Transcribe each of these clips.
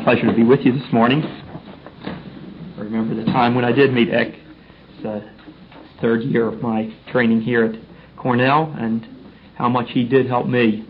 pleasure to be with you this morning. I remember the time when I did meet Eck. It's the third year of my training here at Cornell, and how much he did help me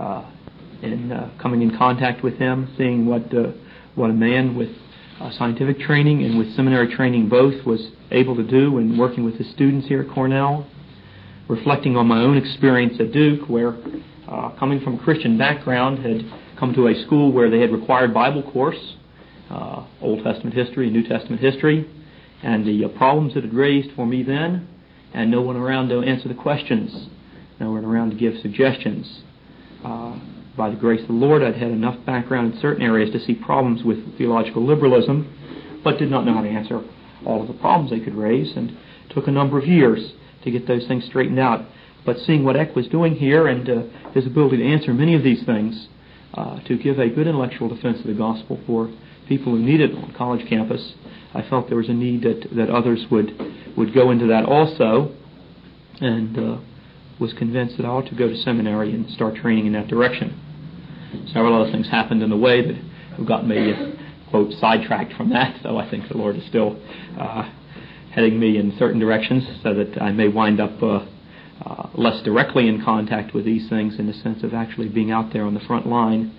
in coming in contact with him, seeing what a man with scientific training and with seminary training both was able to do in working with his students here at Cornell. Reflecting on my own experience at Duke, where coming from a Christian background, had come to a school where they had required Bible course, Old Testament history and New Testament history, and the problems it had raised for me then, and no one around to answer the questions, no one around to give suggestions. By the grace of the Lord, I'd had enough background in certain areas to see problems with theological liberalism, but did not know how to answer all of the problems they could raise, and took a number of years to get those things straightened out. But seeing what Eck was doing here and his ability to answer many of these things, to give a good intellectual defense of the gospel for people who need it on college campus, I felt there was a need that others would go into that also, and was convinced that I ought to go to seminary and start training in that direction. Several other things happened in the way that have gotten me, quote, sidetracked from that, so I think the Lord is still heading me in certain directions so that I may wind up less directly in contact with these things in the sense of actually being out there on the front line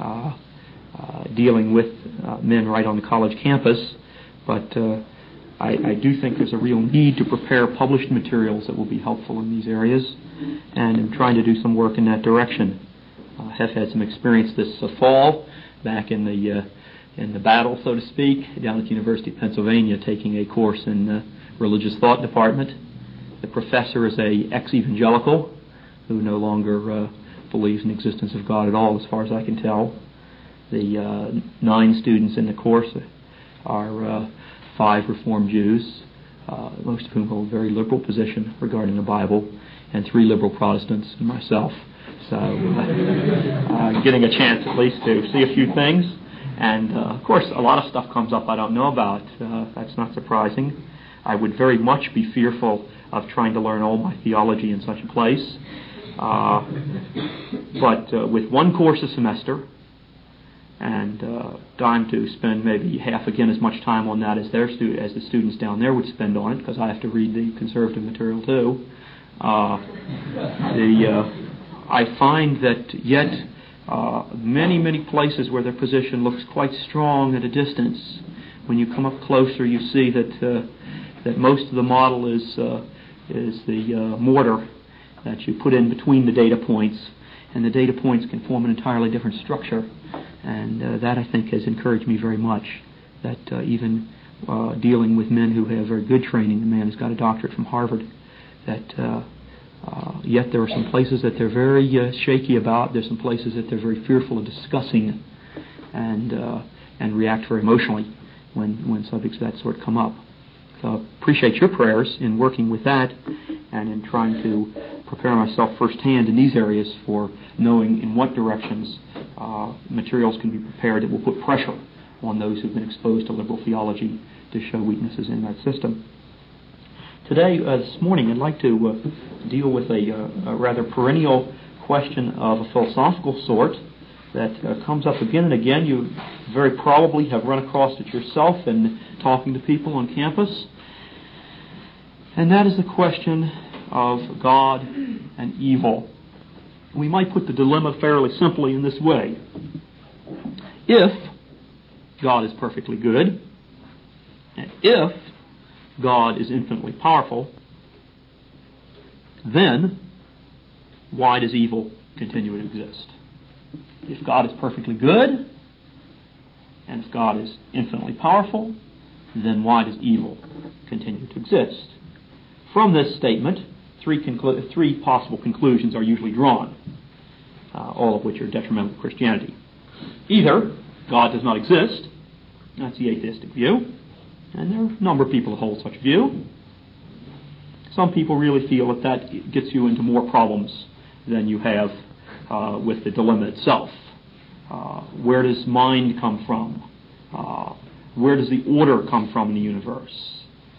dealing with men right on the college campus. But I do think there's a real need to prepare published materials that will be helpful in these areas, and I'm trying to do some work in that direction. I have had some experience this fall back in the battle, so to speak, down at the University of Pennsylvania, taking a course in the religious thought department. The professor is a ex-evangelical who no longer believes in the existence of God at all, as far as I can tell. The 9 students in the course are 5 Reformed Jews, most of whom hold a very liberal position regarding the Bible, and 3 liberal Protestants, and myself. So getting a chance at least to see a few things. And, of course, a lot of stuff comes up I don't know about. That's not surprising. I would very much be fearful of trying to learn all my theology in such a place. But with one course a semester, and time to spend maybe half again as much time on that as the students down there would spend on it, because I have to read the conservative material too, I find that yet many places where their position looks quite strong at a distance, when you come up closer you see that most of the model is the mortar that you put in between the data points, and the data points can form an entirely different structure, and that I think has encouraged me very much, that even dealing with men who have very good training, the man who's got a doctorate from Harvard, that yet there are some places that they're very shaky about. There's some places that they're very fearful of discussing, and react very emotionally when subjects of that sort come up. So appreciate your prayers in working with that and in trying to prepare myself firsthand in these areas for knowing in what directions materials can be prepared that will put pressure on those who've been exposed to liberal theology to show weaknesses in that system. Today, this morning, I'd like to deal with a rather perennial question of a philosophical sort that comes up again and again. You very probably have run across it yourself in talking to people on campus. And that is the question of God and evil. We might put the dilemma fairly simply in this way. If God is perfectly good, and if God is infinitely powerful, then why does evil continue to exist? If God is perfectly good, and if God is infinitely powerful, then why does evil continue to exist? From this statement, three possible conclusions are usually drawn, all of which are detrimental to Christianity. Either God does not exist, that's the atheistic view, and there are a number of people who hold such a view. Some people really feel that gets you into more problems than you have with the dilemma itself. Where does mind come from? Where does the order come from in the universe?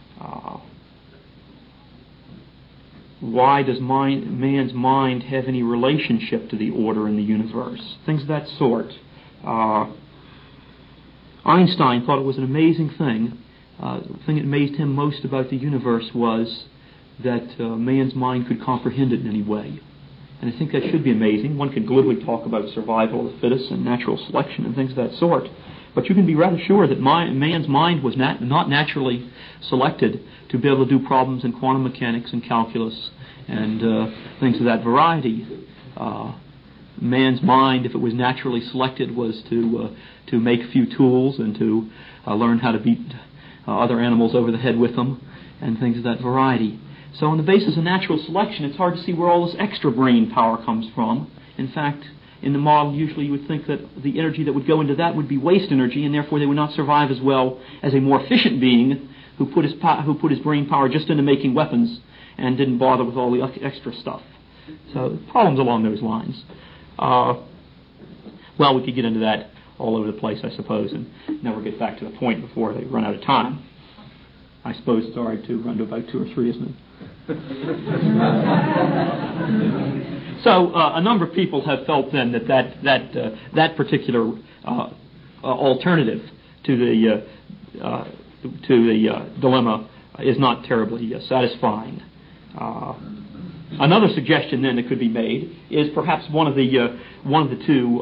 Why does man's mind have any relationship to the order in the universe? Things of that sort. Einstein thought it was an amazing thing. The thing that amazed him most about the universe was that man's mind could comprehend it in any way. And I think that should be amazing. One can glibly talk about survival of the fittest and natural selection and things of that sort. But you can be rather sure that man's mind was not naturally selected to be able to do problems in quantum mechanics and calculus and things of that variety. Man's mind, if it was naturally selected, was to make a few tools and to learn how to beat other animals over the head with them and things of that variety. So on the basis of natural selection, it's hard to see where all this extra brain power comes from. In fact, in the model, usually you would think that the energy that would go into that would be waste energy, and therefore they would not survive as well as a more efficient being who put his brain power just into making weapons and didn't bother with all the extra stuff. So problems along those lines. Well, we could get into that all over the place, I suppose, and never get back to the point before they run out of time. I suppose it's all right to run to about 2 or 3, isn't it? So a number of people have felt then that particular alternative to the dilemma is not terribly satisfying. Another suggestion then that could be made is perhaps one of the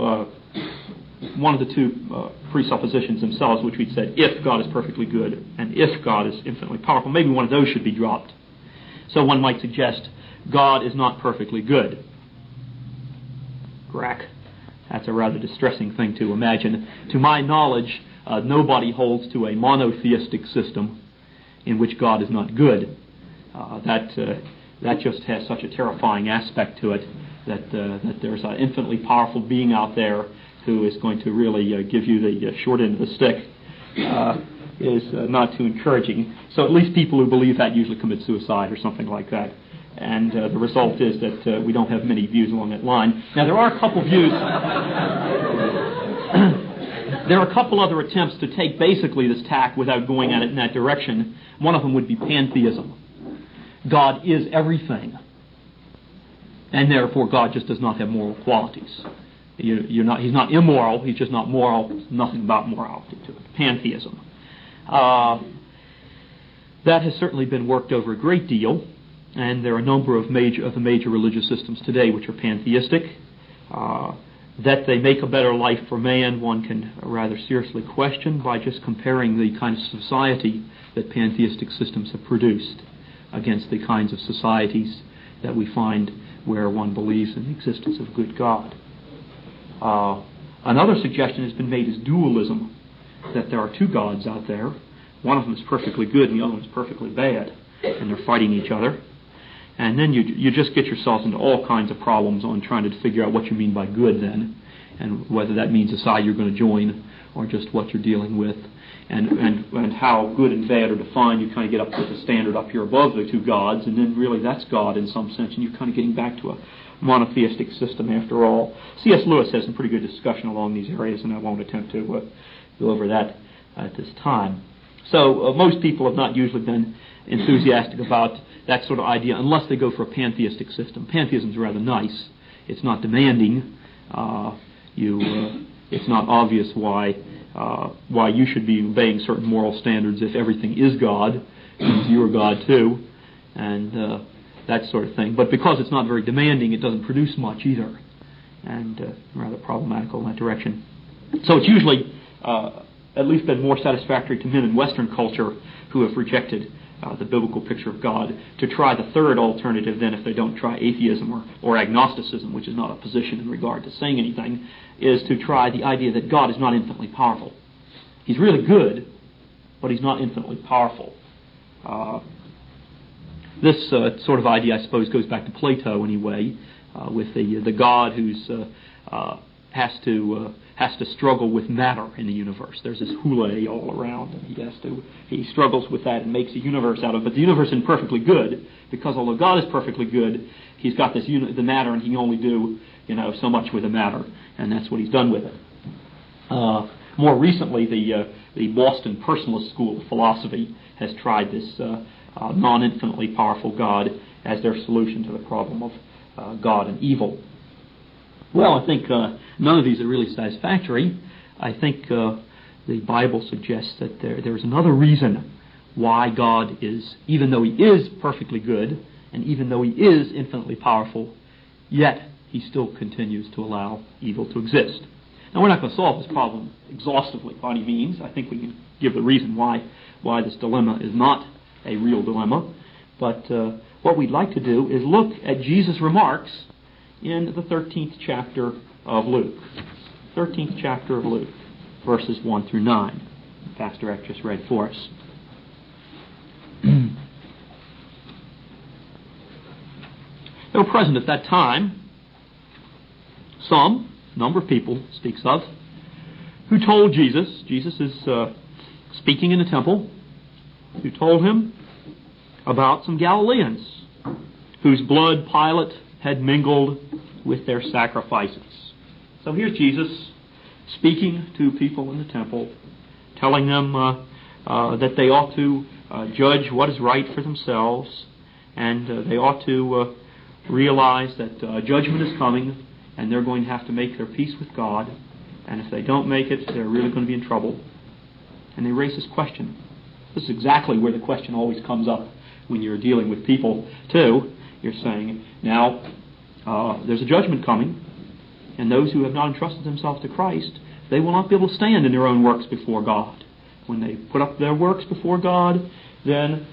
two presuppositions themselves, which we'd said, if God is perfectly good and if God is infinitely powerful, maybe one of those should be dropped. So one might suggest God is not perfectly good. Crack. That's a rather distressing thing to imagine. To my knowledge, nobody holds to a monotheistic system in which God is not good. That just has such a terrifying aspect to it that there's an infinitely powerful being out there who is going to really give you the short end of the stick is not too encouraging. So at least people who believe that usually commit suicide or something like that. And the result is that we don't have many views along that line. Now there are a couple views. There are a couple other attempts to take basically this tack without going at it in that direction. One of them would be pantheism. God is everything, and therefore God just does not have moral qualities. He's not immoral, he's just not moral. There's nothing about morality to it. Pantheism. That has certainly been worked over a great deal, and there are a number of the major religious systems today which are pantheistic. That they make a better life for man, one can rather seriously question by just comparing the kind of society that pantheistic systems have produced against the kinds of societies that we find where one believes in the existence of a good God. Another suggestion has been made is dualism, that there are two gods out there. One of them is perfectly good and the other one is perfectly bad, and they're fighting each other. And then you just get yourselves into all kinds of problems on trying to figure out what you mean by good then, and whether that means a side you're going to join or just what you're dealing with, and how good and bad are defined. You kind of get up to the standard up here above the two gods, and then really that's God in some sense, and you're kind of getting back to a monotheistic system after all. C.S. Lewis has some pretty good discussion along these areas, and I won't attempt to go over that at this time. So most people have not usually been enthusiastic about that sort of idea unless they go for a pantheistic system. Pantheism is rather nice. It's not demanding. It's not obvious why you should be obeying certain moral standards if everything is God, and you're God too, and that sort of thing. But because it's not very demanding, it doesn't produce much either, and rather problematical in that direction. So it's usually at least been more satisfactory to men in Western culture who have rejected the biblical picture of God to try the third alternative then, if they don't try atheism or agnosticism, which is not a position in regard to saying anything, is to try the idea that God is not infinitely powerful. He's really good, but he's not infinitely powerful. This sort of idea, I suppose, goes back to Plato anyway, with the God who's has to struggle with matter in the universe. There's this hule all around, and he struggles with that and makes a universe out of it. But the universe isn't perfectly good, because although God is perfectly good, he's got this the matter, and he can only do so much with the matter, and that's what he's done with it. More recently, the Boston Personalist School of Philosophy has tried this non-infinitely powerful God as their solution to the problem of God and evil. Well, I think none of these are really satisfactory. I think the Bible suggests that there's another reason why God is, even though He is perfectly good, and even though He is infinitely powerful, yet He still continues to allow evil to exist. Now, we're not going to solve this problem exhaustively by any means. I think we can give the reason why this dilemma is not a real dilemma. But what we'd like to do is look at Jesus' remarks in the 13th chapter of Luke. 13th chapter of Luke, verses 1 through 9. Pastor Eck just read for us. There were present at that time some number of people, speaks of, who told Jesus is speaking in the temple, who told him about some Galileans whose blood Pilate had mingled with their sacrifices. So here's Jesus speaking to people in the temple, telling them that they ought to judge what is right for themselves, and they ought to realize that judgment is coming, and they're going to have to make their peace with God, and if they don't make it, they're really going to be in trouble. And they raise this question. This is exactly where the question always comes up when you're dealing with people, too. You're saying, now, there's a judgment coming, and those who have not entrusted themselves to Christ, they will not be able to stand in their own works before God. When they put up their works before God, then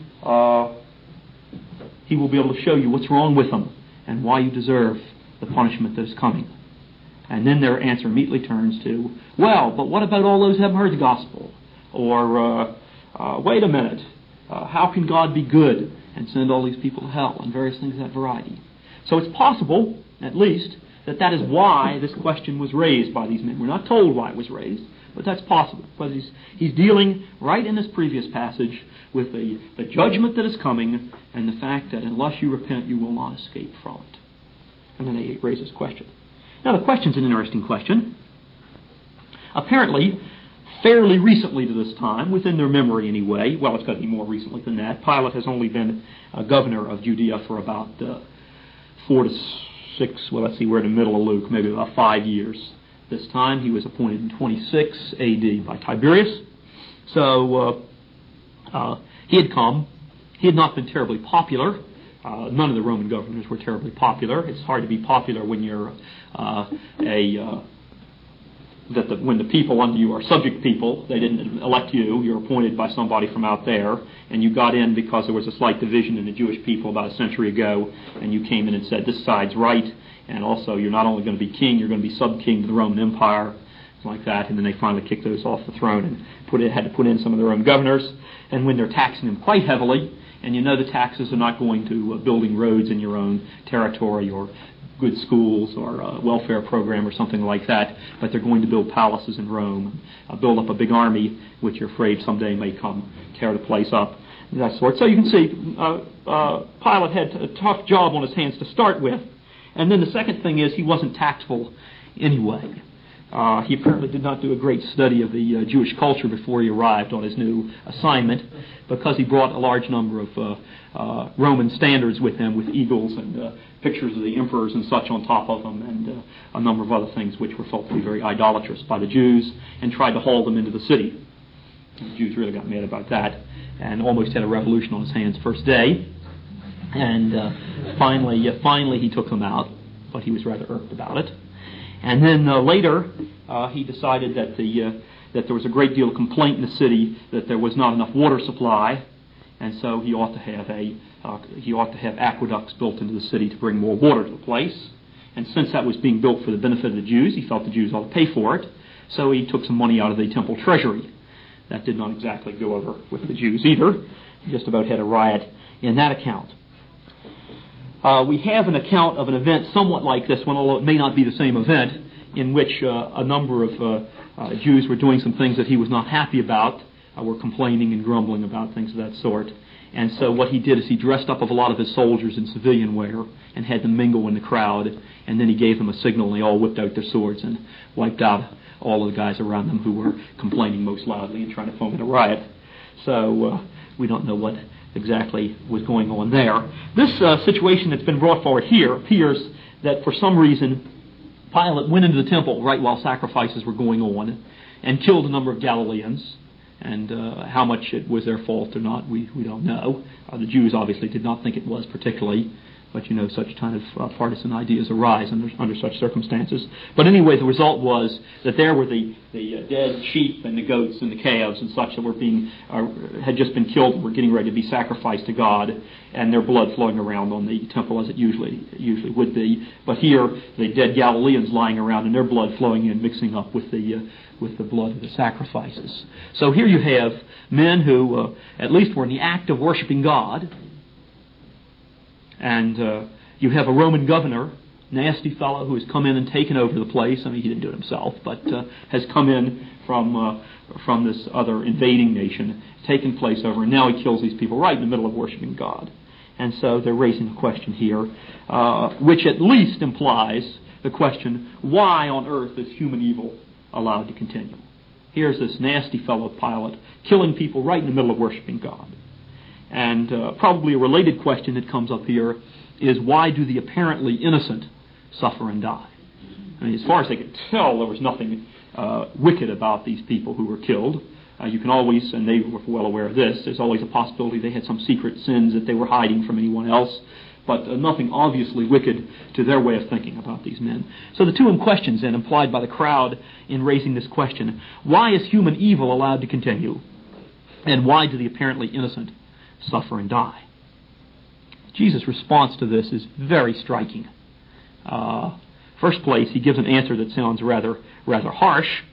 He will be able to show you what's wrong with them and why you deserve the punishment that is coming. And then their answer immediately turns to, well, but what about all those who haven't heard the gospel? Or, wait a minute, how can God be good and send all these people to hell? And various things of that variety. So it's possible, at least, that is why this question was raised by these men. We're not told why it was raised, but that's possible. Because he's dealing right in this previous passage with the judgment that is coming and the fact that unless you repent, you will not escape from it. And then they raise this question. Now, the question's an interesting question. Apparently, fairly recently to this time, within their memory anyway, well, it's got to be more recently than that, Pilate has only been governor of Judea for about 4 to 6, well, let's see, we're in the middle of Luke, maybe about 5 years. This time, he was appointed in 26 A.D. by Tiberius. So, he had come. He had not been terribly popular. None of the Roman governors were terribly popular. It's hard to be popular when you're when the people under you are subject people. They didn't elect you. You're appointed by somebody from out there, and you got in because there was a slight division in the Jewish people about a century ago, and you came in and said, this side's right, and also you're not only going to be king, you're going to be sub-king to the Roman Empire, like that, and then they finally kicked those off the throne and had to put in some of their own governors, and when they're taxing them quite heavily, and you know the taxes are not going to building roads in your own territory or good schools or a welfare program or something like that, but they're going to build palaces in Rome, build up a big army, which you're afraid someday may come tear the place up, that sort. So you can see Pilate had a tough job on his hands to start with. And then the second thing is he wasn't tactful anyway. He apparently did not do a great study of the Jewish culture before he arrived on his new assignment, because he brought a large number of Roman standards with him, with eagles and pictures of the emperors and such on top of them, and a number of other things which were felt to be very idolatrous by the Jews, and tried to haul them into the city. The Jews really got mad about that, and almost had a revolution on his hands first day. And finally he took them out, but he was rather irked about it. And then later, he decided that there was a great deal of complaint in the city that there was not enough water supply, and so he ought to have aqueducts built into the city to bring more water to the place. And since that was being built for the benefit of the Jews, he felt the Jews ought to pay for it, so he took some money out of the temple treasury. That did not exactly go over with the Jews either. He just about had a riot in that account. We have an account of an event somewhat like this one, although it may not be the same event, in which a number of Jews were doing some things that he was not happy about, were complaining and grumbling about things of that sort. And so what he did is he dressed up a lot of his soldiers in civilian wear and had them mingle in the crowd, and then he gave them a signal and they all whipped out their swords and wiped out all of the guys around them who were complaining most loudly and trying to foment a riot. So we don't know what exactly was going on there. This situation that's been brought forward here appears that for some reason Pilate went into the temple right while sacrifices were going on, and killed a number of Galileans. And how much it was their fault or not, we don't know. The Jews obviously did not think it was particularly, but such kind of partisan ideas arise under such circumstances. But anyway, the result was that there were the dead sheep and the goats and the calves and such that were had just been killed and were getting ready to be sacrificed to God, and their blood flowing around on the temple as it usually would be. But here, the dead Galileans lying around and their blood flowing in, mixing up with the blood of the sacrifices. So here you have men who at least were in the act of worshiping God. And you have a Roman governor, nasty fellow, who has come in and taken over the place. I mean, he didn't do it himself, but has come in from this other invading nation, taken place over, and now he kills these people right in the middle of worshiping God. And so they're raising a question here, which at least implies the question, why on earth is human evil allowed to continue? Here's this nasty fellow Pilate killing people right in the middle of worshiping God. And probably a related question that comes up here is, why do the apparently innocent suffer and die? I mean, as far as they could tell, there was nothing wicked about these people who were killed. You can always, and they were well aware of this, there's always a possibility they had some secret sins that they were hiding from anyone else, but nothing obviously wicked to their way of thinking about these men. So the two questions then implied by the crowd in raising this question: why is human evil allowed to continue? And why do the apparently innocent suffer and die? Jesus' response to this is very striking. First place, he gives an answer that sounds rather harsh.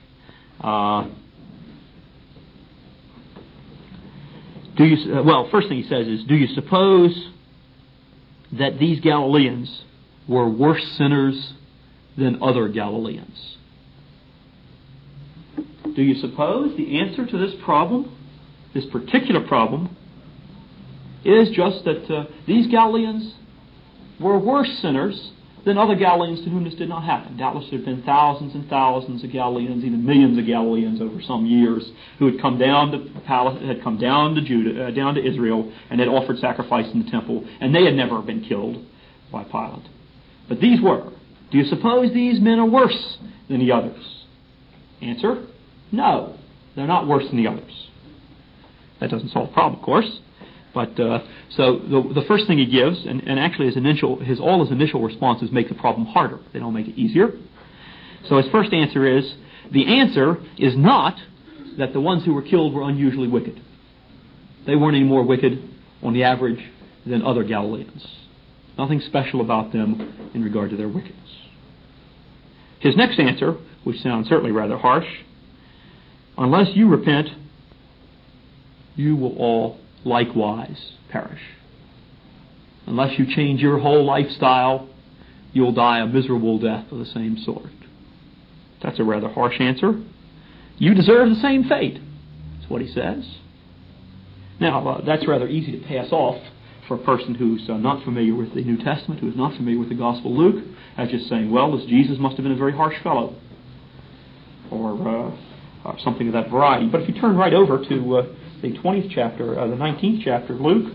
First thing he says is, do you suppose that these Galileans were worse sinners than other Galileans? Do you suppose the answer to this problem, this particular problem, is just that these Galileans were worse sinners than other Galileans to whom this did not happen? Doubtless there have been thousands and thousands of Galileans, even millions of Galileans over some years, who had come down to Judah, down to Israel, and had offered sacrifice in the temple, and they had never been killed by Pilate. But these were. Do you suppose these men are worse than the others? Answer: no, they're not worse than the others. That doesn't solve the problem, of course. But so the first thing he gives, and actually all his initial responses make the problem harder. They don't make it easier. So his first answer is, the answer is not that the ones who were killed were unusually wicked. They weren't any more wicked on the average than other Galileans. Nothing special about them in regard to their wickedness. His next answer, which sounds certainly rather harsh: unless you repent, you will all likewise perish. Unless you change your whole lifestyle, you'll die a miserable death of the same sort. That's a rather harsh answer. You deserve the same fate. That's what he says. Now, that's rather easy to pass off for a person who's not familiar with the New Testament, who is not familiar with the Gospel of Luke, as just saying, well, this Jesus must have been a very harsh fellow, or something of that variety. But if you turn right over to the 20th chapter, the 19th chapter of Luke,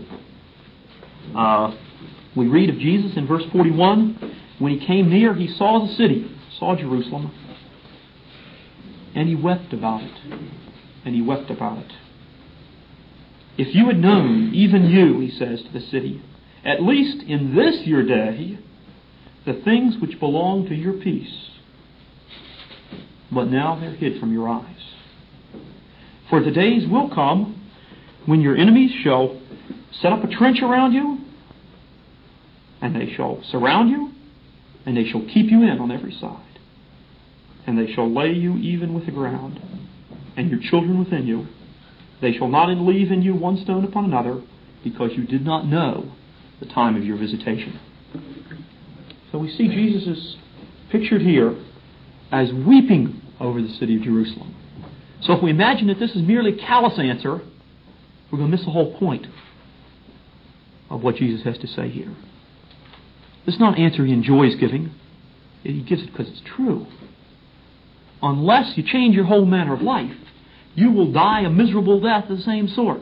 we read of Jesus in verse 41. When he came near, he saw the city, saw Jerusalem, and he wept about it. And he wept about it. If you had known, even you, he says to the city, at least in this your day, the things which belong to your peace, but now they're hid from your eyes. For the days will come when your enemies shall set up a trench around you, and they shall surround you, and they shall keep you in on every side. And they shall lay you even with the ground, and your children within you. They shall not leave in you one stone upon another, because you did not know the time of your visitation. So we see Jesus is pictured here as weeping over the city of Jerusalem. So if we imagine that this is merely a callous answer, we're going to miss the whole point of what Jesus has to say here. This is not an answer he enjoys giving. He gives it because it's true. Unless you change your whole manner of life, you will die a miserable death of the same sort.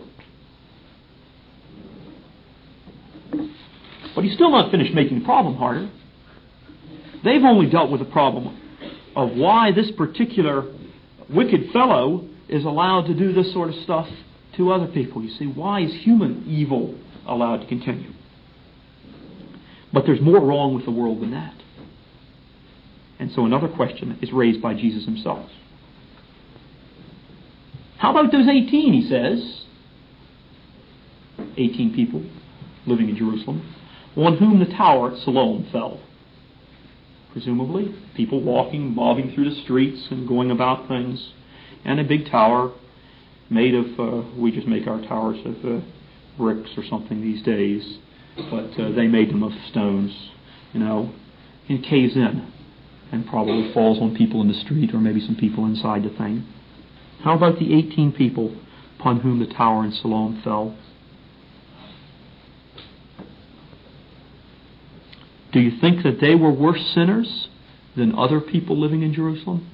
But he's still not finished making the problem harder. They've only dealt with the problem of why this particular wicked fellow is allowed to do this sort of stuff to other people. You see, why is human evil allowed to continue? But there's more wrong with the world than that. And so another question is raised by Jesus himself. How about those 18, he says? 18 people living in Jerusalem, on whom the tower at Siloam fell. Presumably, people walking, mobbing through the streets and going about things, and a big tower made of, we just make our towers of bricks or something these days, but they made them of stones, and caves in, and probably falls on people in the street or maybe some people inside the thing. How about the 18 people upon whom the tower in Siloam fell? Do you think that they were worse sinners than other people living in Jerusalem?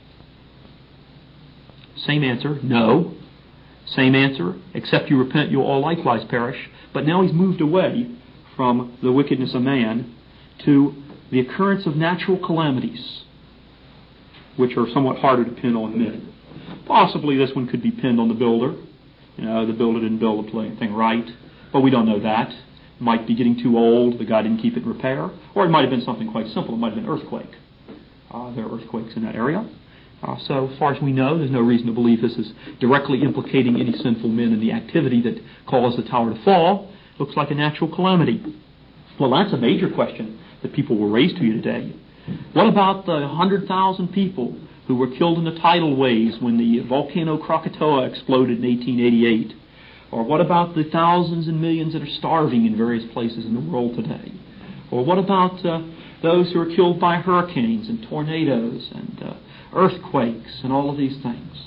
Same answer, no. Same answer, except you repent, you'll all likewise perish. But now he's moved away from the wickedness of man to the occurrence of natural calamities, which are somewhat harder to pin on men. Possibly this one could be pinned on the builder. The builder didn't build the thing right, but we don't know that. It might be getting too old, the guy didn't keep it in repair, or it might have been something quite simple. It might have been an earthquake. There are earthquakes in that area. So far as we know, there's no reason to believe this is directly implicating any sinful men in the activity that caused the tower to fall. Looks like a natural calamity. Well, that's a major question that people will raise to you today. What about the 100,000 people who were killed in the tidal waves when the volcano Krakatoa exploded in 1888? Or what about the thousands and millions that are starving in various places in the world today? Or what about those who are killed by hurricanes and tornadoes and earthquakes and all of these things?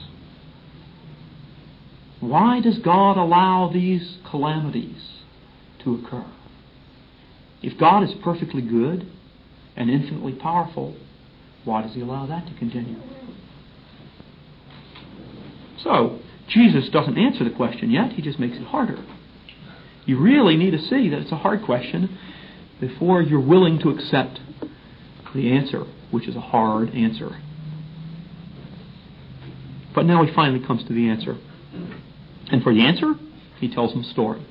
Why does God allow these calamities to occur? If God is perfectly good and infinitely powerful, why does he allow that to continue? So, Jesus doesn't answer the question yet, he just makes it harder. You really need to see that it's a hard question before you're willing to accept the answer, which is a hard answer. But now he finally comes to the answer. And for the answer, he tells them a story.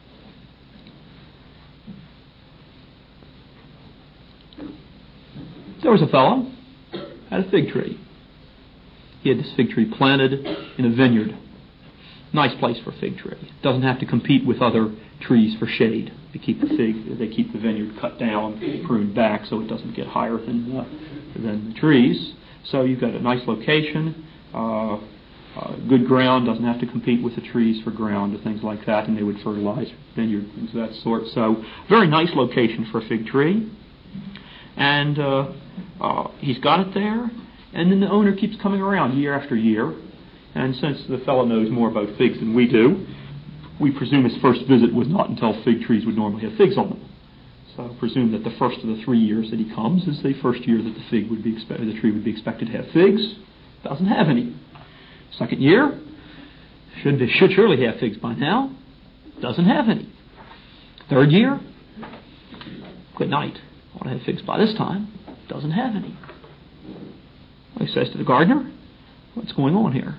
There was a fellow had a fig tree. He had this fig tree planted in a vineyard. Nice place for a fig tree. Doesn't have to compete with other trees for shade. They keep the vineyard cut down, pruned back, so it doesn't get higher than the trees. So you've got a nice location, good ground. Doesn't have to compete with the trees for ground or things like that. And they would fertilize vineyard, things of that sort. So very nice location for a fig tree. And he's got it there. And then the owner keeps coming around year after year. And since the fellow knows more about figs than we do, we presume his first visit was not until fig trees would normally have figs on them. So presume that the first of the 3 years that he comes is the first year that the tree would be expected to have figs. Doesn't have any. Second year, should surely have figs by now. Doesn't have any. Third year, good night. Ought to have figs by this time. Doesn't have any. He says to the gardener, "What's going on here?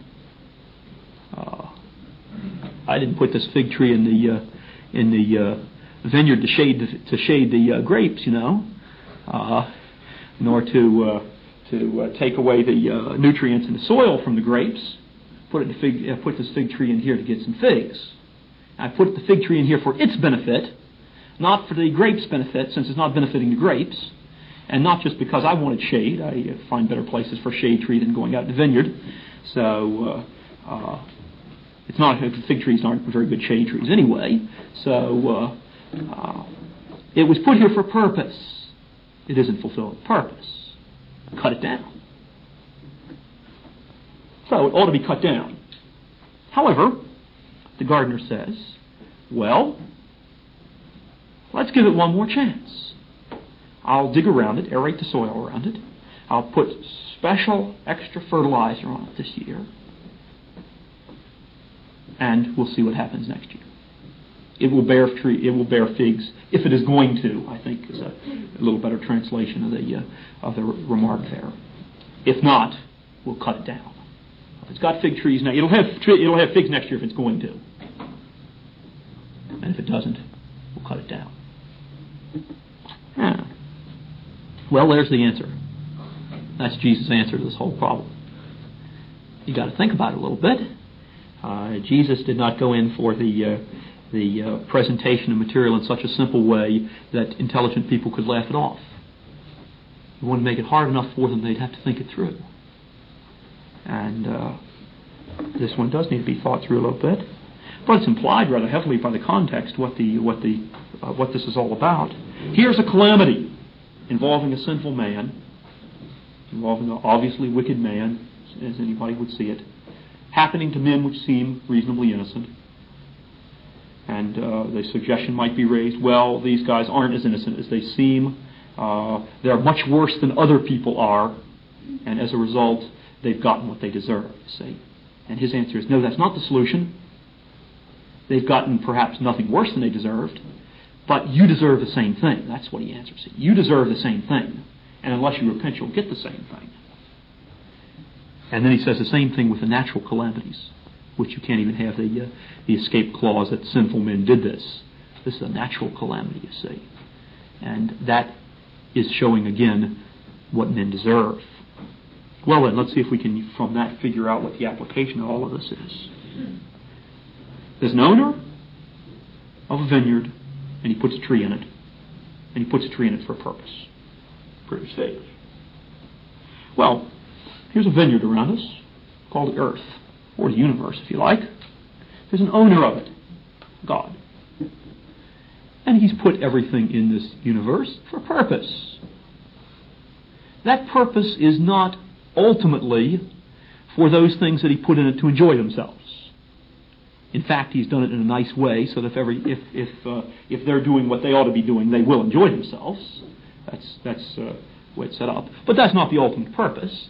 I didn't put this fig tree in the vineyard to shade the grapes, nor to take away the nutrients in the soil from the grapes. Put this fig tree in here to get some figs. I put the fig tree in here for its benefit, not for the grapes' benefit, since it's not benefiting the grapes, and not just because I wanted shade. I find better places for shade tree than going out in the vineyard. So it's not fig trees aren't very good shade trees anyway. So it was put here for purpose. It isn't fulfilling purpose. Cut it down. So it ought to be cut down. However, the gardener says, well, let's give it one more chance. I'll dig around it, aerate the soil around it. I'll put special extra fertilizer on it this year. And we'll see what happens next year. It will bear figs if it is going to, I think is a little better translation of the remark there. If not, we'll cut it down. If it's got fig trees now, it'll have figs next year if it's going to. And if it doesn't, we'll cut it down. Yeah. Well, there's the answer. That's Jesus' answer to this whole problem. You got to think about it a little bit. Jesus did not go in for the presentation of material in such a simple way that intelligent people could laugh it off. He wanted to make it hard enough for them they'd have to think it through. And this one does need to be thought through a little bit, but it's implied rather heavily by the context what this is all about. Here's a calamity involving a sinful man, involving an obviously wicked man, as anybody would see it, happening to men which seem reasonably innocent. And the suggestion might be raised, well, these guys aren't as innocent as they seem. They're much worse than other people are, and as a result, they've gotten what they deserve, see? And his answer is, no, that's not the solution. They've gotten perhaps nothing worse than they deserved, but you deserve the same thing. That's what he answers. You deserve the same thing, and unless you repent, you'll get the same thing. And then he says the same thing with the natural calamities, which you can't even have the escape clause that sinful men did this. This is a natural calamity, you see. And that is showing again what men deserve. Well then, let's see if we can from that figure out what the application of all of this is. There's an owner of a vineyard, and he puts a tree in it. And he puts a tree in it for a purpose. Pretty safe. Well, here's a vineyard around us called the earth, or the universe if you like. There's an owner of it, God. And he's put everything in this universe for a purpose. That purpose is not ultimately for those things that he put in it to enjoy themselves. In fact, he's done it in a nice way so that if they're doing what they ought to be doing, they will enjoy themselves. That's the way it's set up. But that's not the ultimate purpose.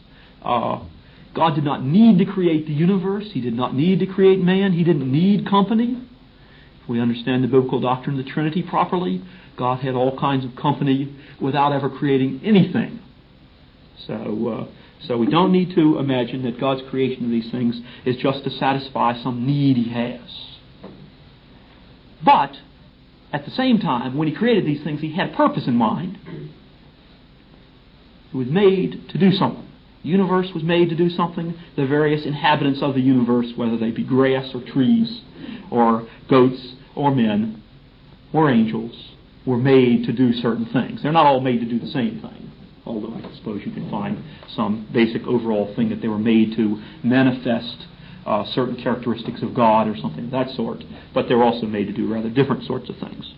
God did not need to create the universe. He did not need to create man. He didn't need company. If we understand the biblical doctrine of the Trinity properly, God had all kinds of company without ever creating anything. So we don't need to imagine that God's creation of these things is just to satisfy some need he has. But, at the same time, when he created these things, he had a purpose in mind. It was made to do something. The universe was made to do something. The various inhabitants of the universe, whether they be grass or trees or goats or men or angels, were made to do certain things. They're not all made to do the same thing, although I suppose you can find some basic overall thing that they were made to manifest certain characteristics of God or something of that sort, but they're also made to do rather different sorts of things.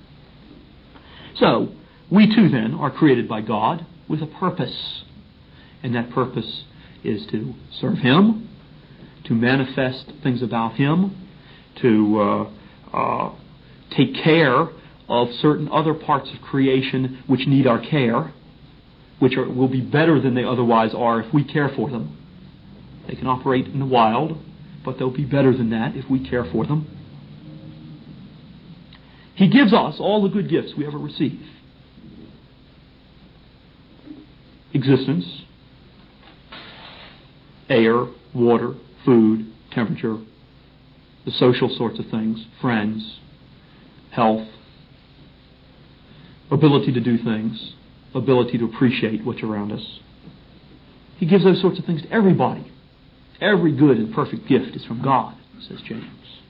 So, we too then are created by God with a purpose. And that purpose is to serve Him, to manifest things about Him, to take care of certain other parts of creation which need our care, which will be better than they otherwise are if we care for them. They can operate in the wild, but they'll be better than that if we care for them. He gives us all the good gifts we ever receive. Existence, air, water, food, temperature, the social sorts of things, friends, health, ability to do things, ability to appreciate what's around us. He gives those sorts of things to everybody. Every good and perfect gift is from God, says James.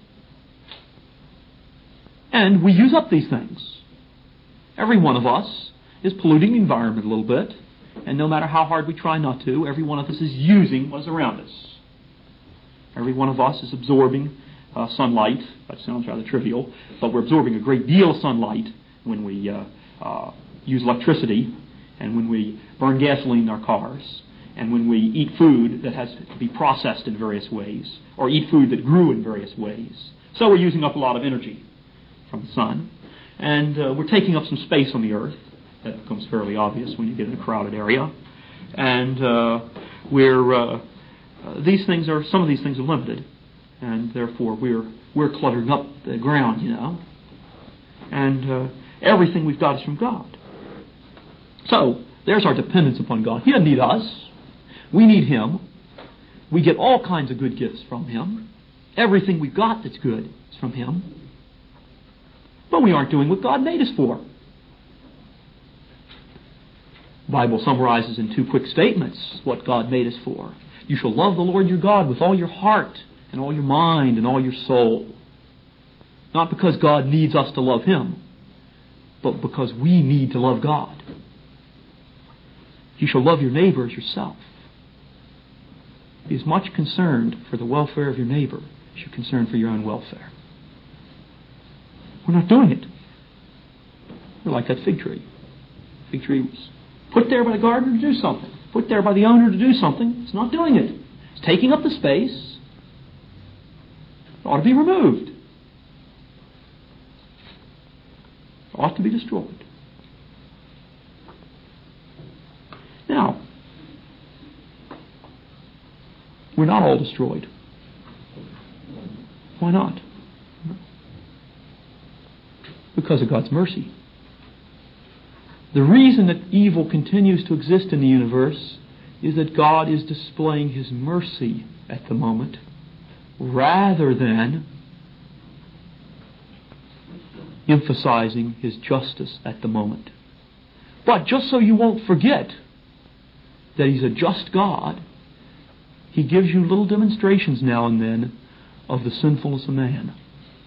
And we use up these things. Every one of us is polluting the environment a little bit, and no matter how hard we try not to, every one of us is using what is around us. Every one of us is absorbing sunlight. That sounds rather trivial, but we're absorbing a great deal of sunlight when we use electricity, and when we burn gasoline in our cars, and when we eat food that has to be processed in various ways, or eat food that grew in various ways. So we're using up a lot of energy from the sun, and we're taking up some space on the earth. That becomes fairly obvious when you get in a crowded area. And these things are, some of these things are limited, and therefore we're cluttering up the ground, you know. And everything we've got is from God. So there's our dependence upon God. He doesn't need us. We need Him. We get all kinds of good gifts from Him. Everything we've got that's good is from Him. But we aren't doing what God made us for. The Bible summarizes in 2 quick statements what God made us for. You shall love the Lord your God with all your heart and all your mind and all your soul. Not because God needs us to love Him, but because we need to love God. You shall love your neighbor as yourself. Be as much concerned for the welfare of your neighbor as you're concerned for your own welfare. We're not doing it. We're like that fig tree. The fig tree was put there by the gardener to do something. Put there by the owner to do something. It's not doing it. It's taking up the space. It ought to be removed. It ought to be destroyed. Now, we're not all destroyed. Why not? Because of God's mercy. The reason that evil continues to exist in the universe is that God is displaying His mercy at the moment rather than emphasizing His justice at the moment. But just so you won't forget that He's a just God, He gives you little demonstrations now and then of the sinfulness of man.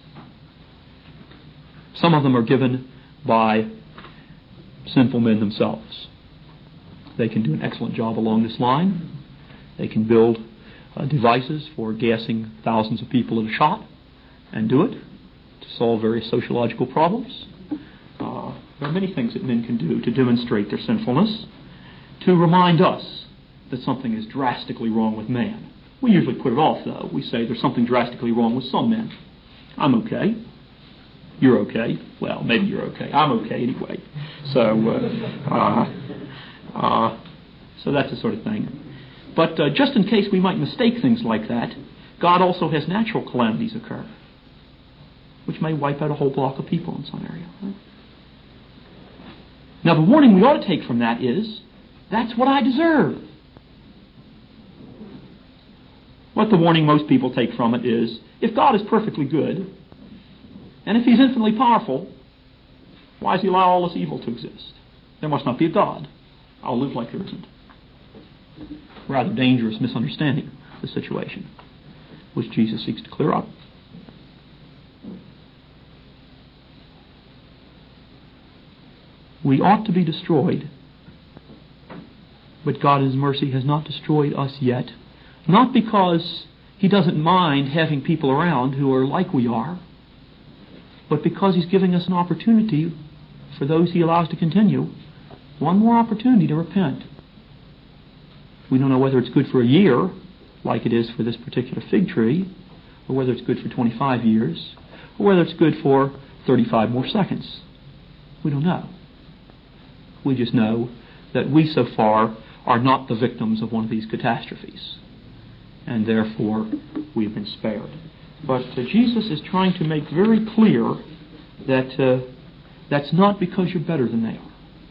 Some of them are given by sinful men themselves. They can do an excellent job along this line. They can build devices for gassing thousands of people at a shot and do it to solve various sociological problems. There are many things that men can do to demonstrate their sinfulness, to remind us that something is drastically wrong with man. We usually put it off, though. We say there's something drastically wrong with some men. I'm okay. You're okay. Well, maybe you're okay. I'm okay anyway. So that's the sort of thing. But just in case we might mistake things like that, God also has natural calamities occur, which may wipe out a whole block of people in some area. Right? Now, the warning we ought to take from that is, that's what I deserve. What the warning most people take from it is, if God is perfectly good, and if He's infinitely powerful, why does He allow all this evil to exist? There must not be a God. I'll live like there isn't. Rather dangerous misunderstanding of the situation, which Jesus seeks to clear up. We ought to be destroyed, but God in His mercy has not destroyed us yet. Not because He doesn't mind having people around who are like we are, but because He's giving us an opportunity for those He allows to continue, one more opportunity to repent. We don't know whether it's good for a year, like it is for this particular fig tree, or whether it's good for 25 years, or whether it's good for 35 more seconds. We don't know. We just know that we so far are not the victims of one of these catastrophes, and therefore we have been spared. But Jesus is trying to make very clear that that's not because you're better than they are.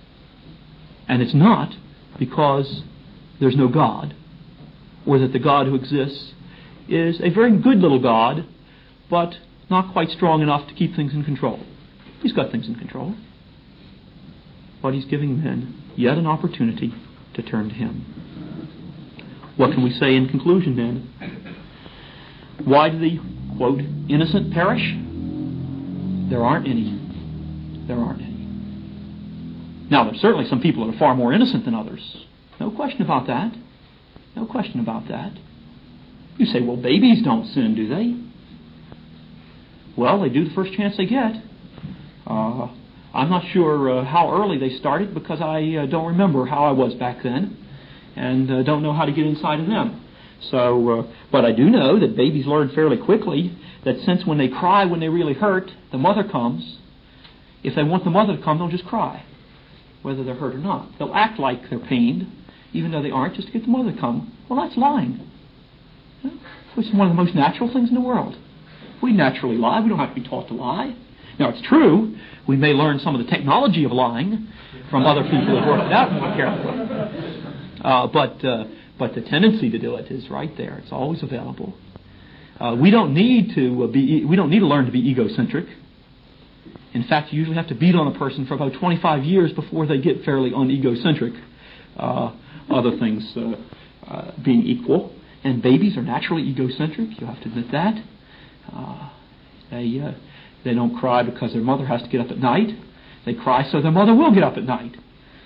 And it's not because there's no God, or that the God who exists is a very good little God, but not quite strong enough to keep things in control. He's got things in control. But He's giving men yet an opportunity to turn to Him. What can we say in conclusion then? Why do the, quote, innocent perish? There aren't any. There aren't any. Now, there's certainly some people that are far more innocent than others. No question about that. No question about that. You say, well, babies don't sin, do they? Well, they do the first chance they get. I'm not sure how early they started, because I don't remember how I was back then, and don't know how to get inside of them. So, but I do know that babies learn fairly quickly that since when they cry when they really hurt, the mother comes. If they want the mother to come, they'll just cry, whether they're hurt or not. They'll act like they're pained, even though they aren't, just to get the mother to come. Well, that's lying, which is one of the most natural things in the world. We naturally lie. We don't have to be taught to lie. Now, it's true, we may learn some of the technology of lying from other people who've worked it out more carefully. But the tendency to do it is right there. It's always available. We don't need to learn to be egocentric. In fact, you usually have to beat on a person for about 25 years before they get fairly unegocentric. Other things being equal. And babies are naturally egocentric. You have to admit that. They don't cry because their mother has to get up at night. They cry so their mother will get up at night.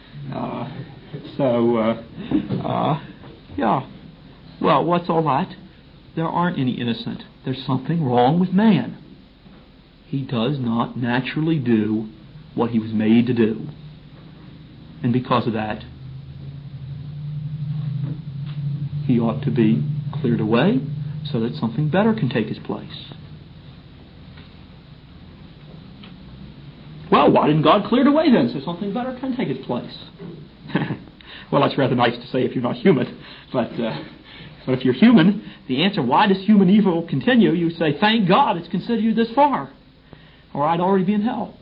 Yeah. Well, what's all that? There aren't any innocent. There's something wrong with man. He does not naturally do what he was made to do. And because of that, he ought to be cleared away so that something better can take his place. Well, why didn't God clear it away then so something better can take its place? Well, that's rather nice to say if you're not human. But if you're human, the answer, why does human evil continue? You say, thank God it's considered you this far, or I'd already be in hell.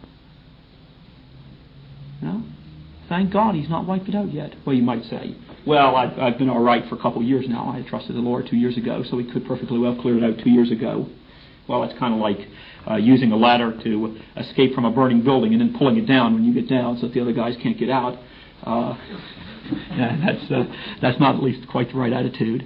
No? Thank God he's not wiped it out yet. Well, you might say, well, I've been all right for a couple of years now. I trusted the Lord 2 years ago, so he could perfectly well clear it out 2 years ago. Well, it's kind of like using a ladder to escape from a burning building and then pulling it down when you get down so that the other guys can't get out. That's not at least quite the right attitude.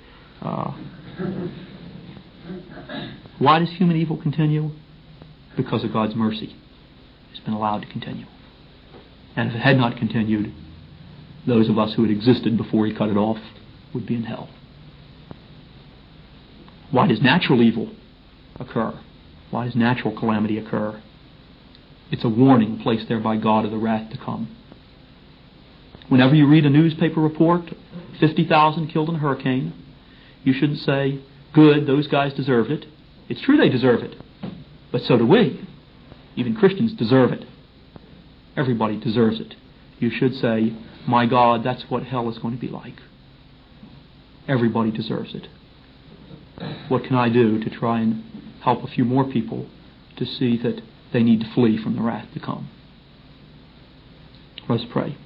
Why does human evil continue? Because of God's mercy. It's been allowed to continue. And if it had not continued, those of us who had existed before he cut it off would be in hell. Why does natural evil occur? Why does natural calamity occur? It's a warning placed there by God of the wrath to come. Whenever you read a newspaper report, 50,000 killed in a hurricane, you shouldn't say, good, those guys deserved it. It's true they deserve it, but so do we. Even Christians deserve it. Everybody deserves it. You should say, my God, that's what hell is going to be like. Everybody deserves it. What can I do to try and help a few more people to see that they need to flee from the wrath to come? Let's pray.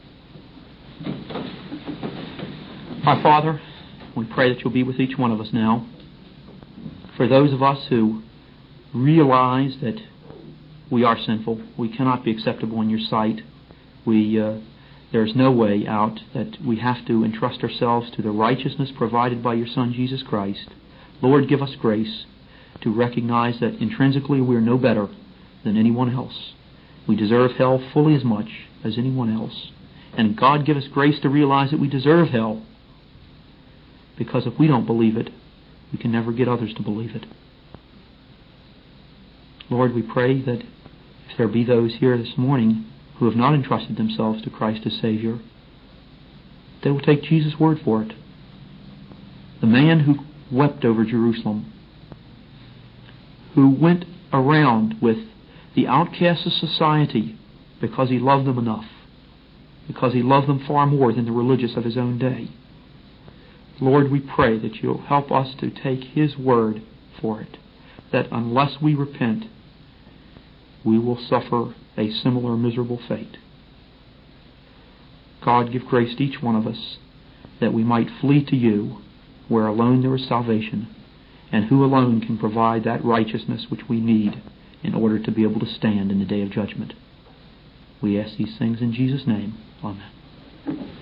Our Father, we pray that you'll be with each one of us now. For those of us who realize that we are sinful, we cannot be acceptable in your sight, there's no way out, that we have to entrust ourselves to the righteousness provided by your Son, Jesus Christ. Lord, give us grace to recognize that intrinsically we are no better than anyone else. We deserve hell fully as much as anyone else. And God, give us grace to realize that we deserve hell, because if we don't believe it, we can never get others to believe it. Lord, we pray that if there be those here this morning who have not entrusted themselves to Christ as Savior, they will take Jesus' word for it. The man who wept over Jerusalem, who went around with the outcasts of society because he loved them enough, because he loved them far more than the religious of his own day. Lord, we pray that you'll help us to take his word for it, that unless we repent, we will suffer a similar miserable fate. God, give grace to each one of us that we might flee to you, where alone there is salvation, and who alone can provide that righteousness which we need in order to be able to stand in the day of judgment. We ask these things in Jesus' name. Amen.